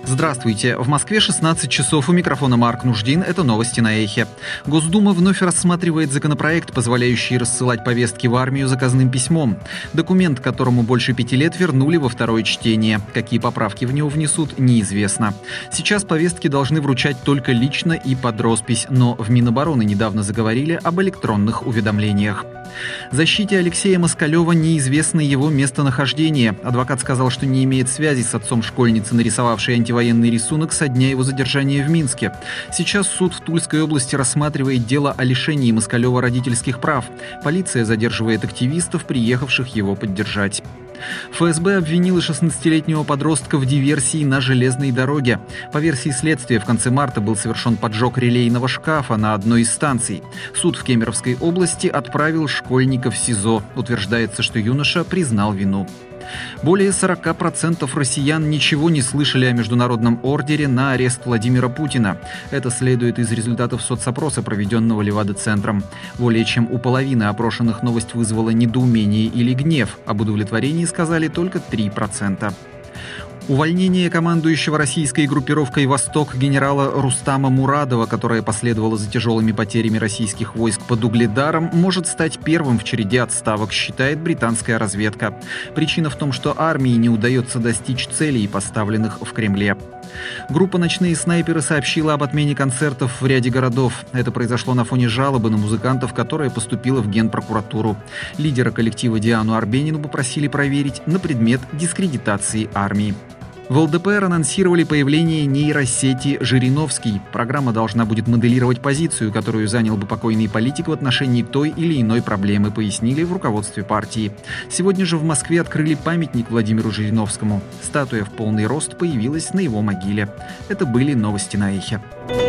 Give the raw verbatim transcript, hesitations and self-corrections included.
Здравствуйте. В Москве шестнадцать часов. У микрофона Марк Нуждин. Это новости на Эхе. Госдума вновь рассматривает законопроект, позволяющий рассылать повестки в армию заказным письмом. Документ, которому больше пяти лет, вернули во второе чтение. Какие поправки в него внесут, неизвестно. Сейчас повестки должны вручать только лично и под роспись, но в Минобороны недавно заговорили об электронных уведомлениях. Защите Алексея Москалева неизвестно его местонахождение. Адвокат сказал, что не имеет связи с отцом школьницы, нарисовавшей антивоенный рисунок со дня его задержания в Минске. Сейчас суд в Тульской области рассматривает дело о лишении Москалева родительских прав. Полиция задерживает активистов, приехавших его поддержать. ФСБ обвинила шестнадцатилетнего подростка в диверсии на железной дороге. По версии следствия, в конце марта был совершен поджог релейного шкафа на одной из станций. Суд в Кемеровской области отправил школьника в СИЗО. Утверждается, что юноша признал вину. Более сорок процентов россиян ничего не слышали о международном ордере на арест Владимира Путина. Это следует из результатов соцопроса, проведенного Левада-центром. Более чем у половины опрошенных новость вызвала недоумение или гнев. Об удовлетворении сказали только три процента. Увольнение командующего российской группировкой «Восток» генерала Рустама Мурадова, которое последовало за тяжелыми потерями российских войск под Угледаром, может стать первым в череде отставок, считает британская разведка. Причина в том, что армии не удается достичь целей, поставленных в Кремле. Группа «Ночные снайперы» сообщила об отмене концертов в ряде городов. Это произошло на фоне жалобы на музыкантов, которая поступила в Генпрокуратуру. Лидера коллектива Диану Арбенину попросили проверить на предмет дискредитации армии. В ЛДПР анонсировали появление нейросети «Жириновский». Программа должна будет моделировать позицию, которую занял бы покойный политик в отношении той или иной проблемы, пояснили в руководстве партии. Сегодня же в Москве открыли памятник Владимиру Жириновскому. Статуя в полный рост появилась на его могиле. Это были новости на Эхе.